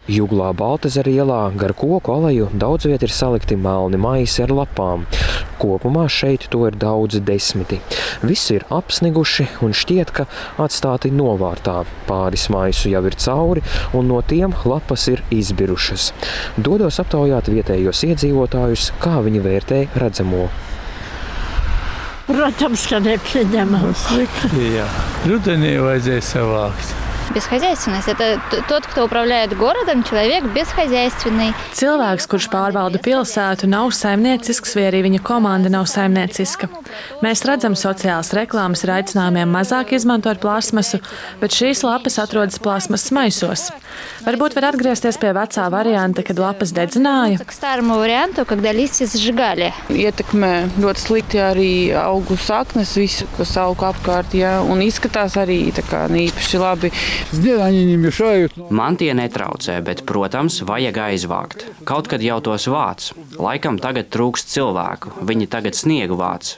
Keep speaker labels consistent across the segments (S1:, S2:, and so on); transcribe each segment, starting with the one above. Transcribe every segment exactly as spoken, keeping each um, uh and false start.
S1: Juglā Baltezera ielā gar koku aleju daudz viet ir salikti melni maisi ar lapām. Kopumā šeit to ir daudzi desmiti. Visi ir apsniguši un šķiet, ka atstāti novārtā. Pāris maisu jau ir cauri un no tiem lapas ir izbirušas. Dodos aptaujāt vietējos iedzīvotājus, kā viņi vērtē redzamo.
S2: Protams, ka nepieņemams.
S3: Slikti, jā. Rudenī vajadzēja savākt.
S4: Бесхозяйственность – это тот, кто управляет городом, человек бесхозяйственный.
S5: Cilvēks, kurš pārvalda pilsētu, nav saimniecisks, vai arī viņa komanda nav saimnieciska. Mēs redzam sociālas reklāmas ar aicinājumiem mazāk izmantot plasmasu, bet šīs lapas atrodas plasmasas maisos. Varbūt var atgriezties pie vecā varianta, kad lapas dedzināja.
S6: Ietekmē ļoti slikti arī augu saknes, visu, kas aug apkārt, jā, un izskatās arī tā kā īpaši labi.
S7: Man tie netraucē, bet, protams, vajag aizvākt. Kaut kad jau tos vāc. Laikam tagad trūkst cilvēku. Viņi tagad sniegu vāc.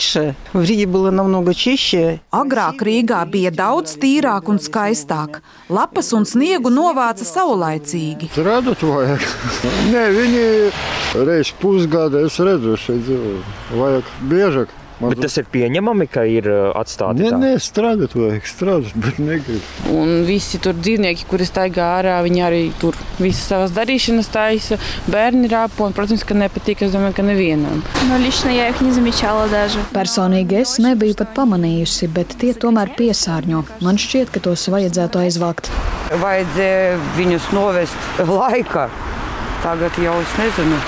S8: Agrāk Rīgā bija daudz tīrāk un skaistāk. Lapas un sniegu novāca saulaicīgi.
S9: Strādāt vajag. Nē, viņi reiz pusgada es redzu šeit dzīvo. Vajag biežāk.
S1: Man bet tas ir pieņemami, ka ir atstāti
S9: tā?
S1: Nē,
S9: nē, strādāt vajag, strādāt, bet negrib.
S6: Un visi tur dzīvnieki, kuri staigā ārā, viņi arī tur visas savas darīšanas taisa, bērni rāpo, un, protams, ka nepatīk, es domāju, ka nevienam.
S4: No, lično, ja их не замечала даже.
S10: Personīgi es nebiju pat pamanījusi, bet tie tomēr piesārņo. Man šķiet, ka tos vajadzētu aizvākt.
S11: Vajadzēja viņus novest laikā. Tagad jau es nezinu.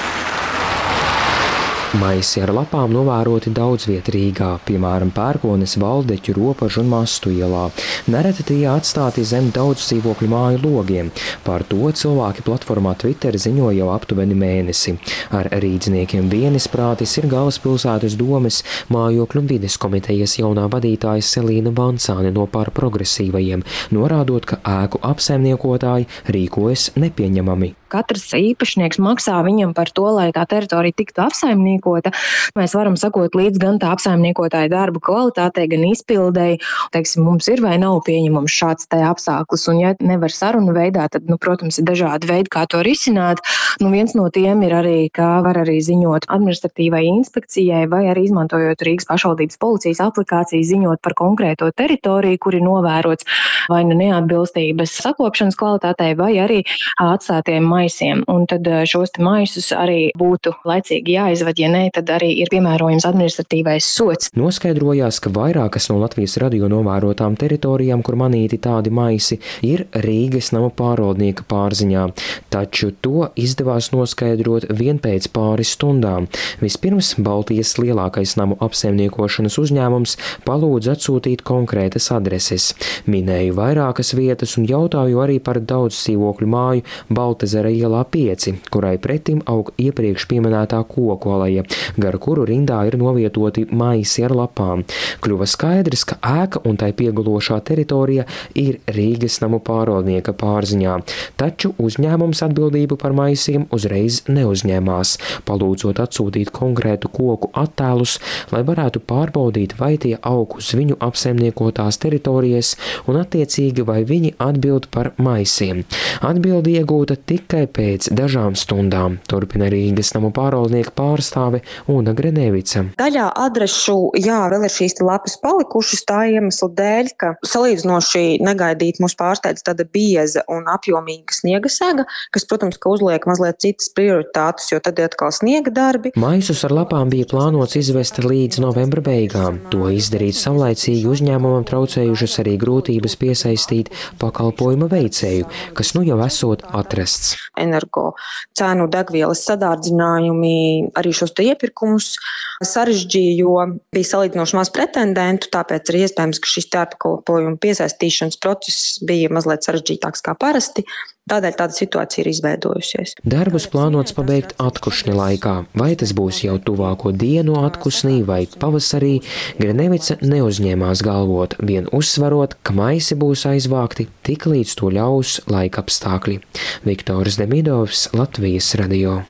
S1: Maisi ar lapām novēroti daudz viet Rīgā, piemēram, Pērkones, Valdeķu, Ropažu un Mastu ielā. Nereti tie atstāti zem daudz dzīvokļu māju logiem. Par to cilvēki platformā Twitter ziņo jau aptuveni mēnesi. Ar rīdzniekiem vienisprātis ir Galvaspilsētas domes mājokļu un vides komitejas jaunā vadītāja Selīna Vancāne no Par progresīvajiem, norādot, ka ēku apsaimniekotāji rīkojas nepieņemami.
S12: Katrs īpašnieks maksā viņam par to, lai tā teritorija tiktu apsaimniekota. Mēs varam sakot līdz gan tā apsaimniekotāja darba kvalitātei, gan izpildēji. Teiksim, mums ir vai nav pieņemams šāds te apstākļus, un ja nevar sarunu veidā, tad, nu, protams, ir dažādi veidi, kā to risināt. Nu, viens no tiem ir arī, kā var arī ziņot administratīvai inspekcijai, vai arī izmantojot Rīgas pašvaldības policijas aplikāciju, ziņot par konkrēto teritoriju, kur ir novērots vai nu neatbilstības sakopšanas kvalitātei, vai arī atstātiem maisiem. Un tad šos te maisus arī būtu laicīgi jāizved, ja nē, tad arī ir piemērojams administratīvais sods.
S1: Noskaidrojās, ka vairākas no Latvijas radio novērotām teritorijām, kur manīti tādi maisi, ir Rīgas namu pārvaldnieka pārziņā. Taču to izdevās noskaidrot vien pēc pāris stundām. Vispirms Baltijas lielākais namu apsaimniekošanas uzņēmums palūdz atsūtīt konkrētas adreses. Minēju vairākas vietas un jautāju arī par daudz dzīvokļu māju Baltezera ielā pieci, kurai pretim aug iepriekš pieminētā koku aleja, gar kuru rindā ir novietoti maisi ar lapām. Kļuva skaidrs, ka ēka un tai piegulošā teritorija ir Rīgas namu pārvaldnieka pārziņā, taču uzņēmums atbildību par maisiem uzreiz neuzņēmās, palūdzot atsūtīt konkrētu koku attēlus, lai varētu pārbaudīt, vai tie aug uz viņu apsaimniekotās teritorijas un attiecīgi vai viņi atbild par maisiem. Atbildi iegūta tikai pēc dažām stundām, turpina Rīgas namu pārvaldnieka pārstāve Una Grenevica.
S13: Daļā adrešu, jā, vēl ir šīs lapas palikušas tā iemesla dēļ, ka salīdzinoši negaidīt mūs pārsteidz tāda bieza un apjomīga sniega sega, kas, protams, ka uzliek mazliet citas prioritātes, jo tad ir atkal sniega darbi.
S1: Maisus ar lapām bija plānots izvest līdz novembra beigām. To izdarīt savlaicīgi uzņēmumam traucējušas arī grūtības piesaistīt pakalpojuma veicēju, kas nu jau esot atrasts.
S13: Energo cēnu degvielas sadārdzinājumi arī šos te iepirkumus sarežģīja, jo bija salīdzinoši maz pretendentu, tāpēc ir iespējams, ka šis pakalpojumu piesaistīšanas process bija mazliet sarežģītāks kā parasti. Tādēļ tāda situācija ir izveidojusies.
S1: Darbus plānots pabeigt atkušņa laikā. Vai tas būs jau tuvāko dienu atkusnī vai pavasarī, Grenevica neuzņēmās galvot, vien uzsvarot, ka maisi būs aizvākti tik līdz to ļaus laika apstākļi. Viktors Demidovs, Latvijas radio.